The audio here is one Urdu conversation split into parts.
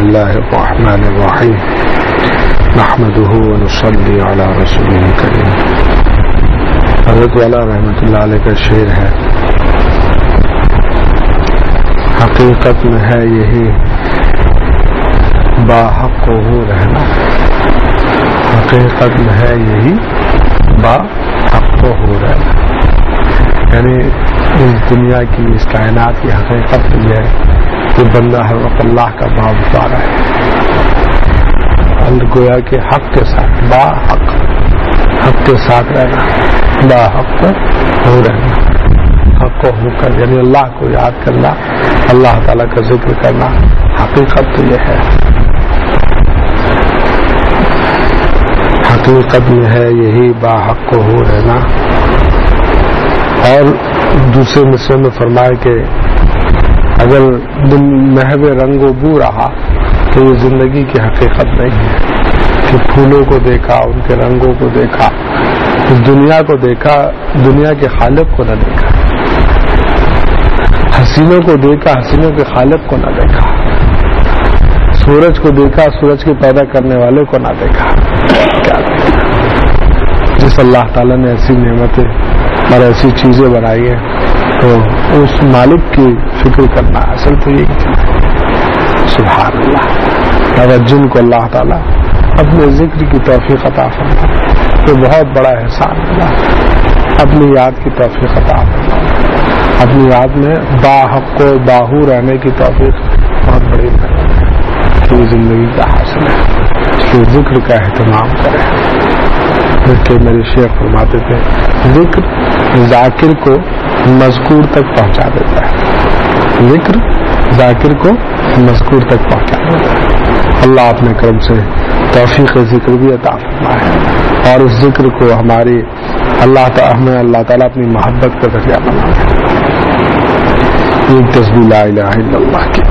الله الرحمن الرحيم نحمده ونصلي على رسوله الكريم. حضرت والا رحمۃ اللہ علیہ کا شعر ہے، حقیقت میں ہے یہی باحق ہو رہنا، حقیقت میں ہے یہی باحق ہو رہنا. یعنی اس دنیا کی، اس کائنات کی حقیقت یہ ہے کہ بندہ ہر وقت اللہ کا باب اٹھا رہا ہے، گویا کہ حق کے ساتھ، باحق، حق کے ساتھ رہنا، باحق ہو رہنا، حق کو ہو کر، یعنی اللہ کو یاد کرنا، اللہ تعالیٰ کا ذکر کرنا. حقیقت تو یہ ہے، حقیقت میں ہے یہی باحق ہو رہنا. اور دوسرے مصرے میں فرمائے کہ اگر دل محو رنگ و بو رہا تو یہ زندگی کی حقیقت نہیں ہے، کہ پھولوں کو دیکھا، ان کے رنگوں کو دیکھا، اس دنیا کو دیکھا، دنیا کے خالق کو نہ دیکھا، حسینوں کو دیکھا، حسینوں کے خالق کو نہ دیکھا، سورج کو دیکھا، سورج کے پیدا کرنے والے کو نہ دیکھا. کیا جس اللہ تعالیٰ نے ایسی نعمتیں اور ایسی چیزیں بنائی ہیں تو اس مالک کی فکر کرنا اصل تو یہ سبحان اللہ. اگر جن کو اللہ تعالیٰ اپنے ذکر کی توفیق عطا فرمائے تو بہت بڑا احسان اللہ، اپنی یاد کی توفیق عطا فرمائے، اپنی یاد میں باحق و باہو رہنے کی توفیق بہت بڑی کہ زندگی کا حاصل ہے. اس لیے ذکر کا اہتمام کریں. کہ میرے شیخ فرماتے تھے ذکر ذاکر کو مذکور تک پہنچا دیتا ہے، ذکر ذاکر کو مذکور تک پہنچا دیتا ہے. اللہ اپنے کرم سے توفیق ذکر بھی عطا فرمائے اور اس ذکر کو ہماری ہمیں اللہ تعالیٰ اپنی محبت کا ذریعہ بنائے. ایک تسبیح لا الہ الا اللہ کی.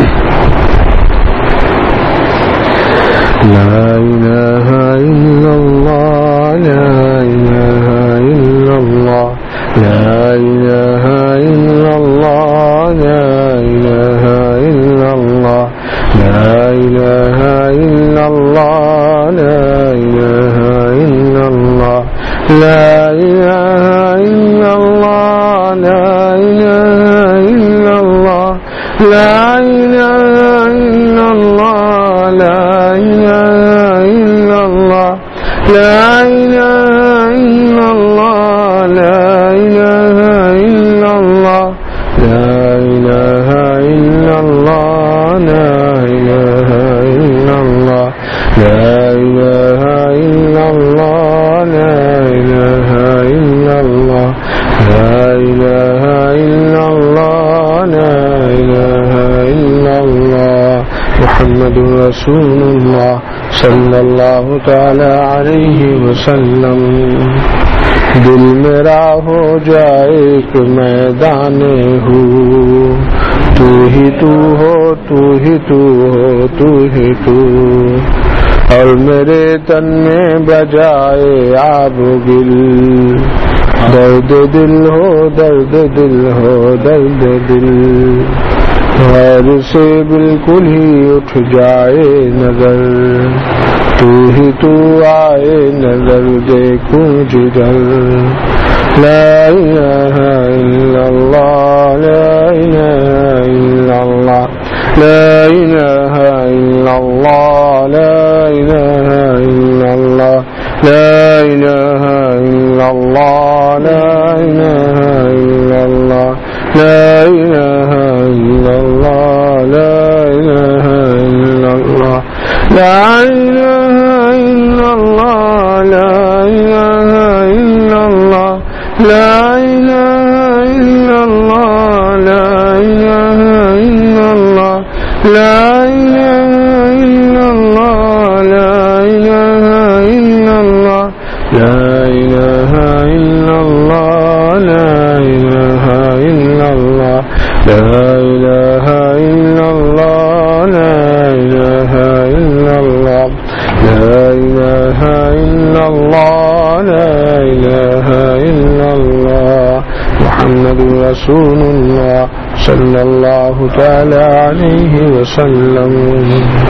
لا الہ الا اللہ، لا الہ الا اللہ، لا الہ الا اللہ، لا الہ الا اللہ، لا الہ الا اللہ، لا الہ الا اللہ، لا الہ الا اللہ، لا الہ الا اللہ، لا الہ الا اللہ، لا الہ الا اللہ، لا الہ الا اللہ، لا الہ الا اللہ، لا الہ الا اللہ، لا الہ الا اللہ، لا الہ الا اللہ، لا الہ الا اللہ، لا الہ الا اللہ، لا الہ الا اللہ. محمد رسول اللہ صلی اللہ تعالی علیہ وسلم. دل میرا ہو جائے ایک میدان ہو، تو ہی تو ہو، تو ہی تو ہو، تو ہی تو، اور میرے تن میں بجائے آب و گل. درد دل ہو، درد دل ہو، درد دل، غیر سے بالکل ہی اٹھ جائے نظر. تو ہی تو آئے نظر دیکھوں جدھر. لا الہ الا اللہ، لا الہ الا اللہ، لا الہ الا اللہ، لا الہ الا اللہ، لا الہ الا اللہ، لا الہ الا اللہ، لا الہ الا اللہ، لا الہ الا اللہ، لا الہ الا اللہ، لا الہ الا اللہ، لا الہ الا اللہ، لا الہ الا اللہ، لا الہ الا اللہ، لا الہ الا اللہ، لا الہ الا اللہ، لا الہ الا اللہ، لا الہ الا اللہ، لا الہ الا اللہ، لا الہ الا اللہ، لا الہ الا اللہ. محمد رسول اللہ صلی اللہ تعالی علیہ وسلم.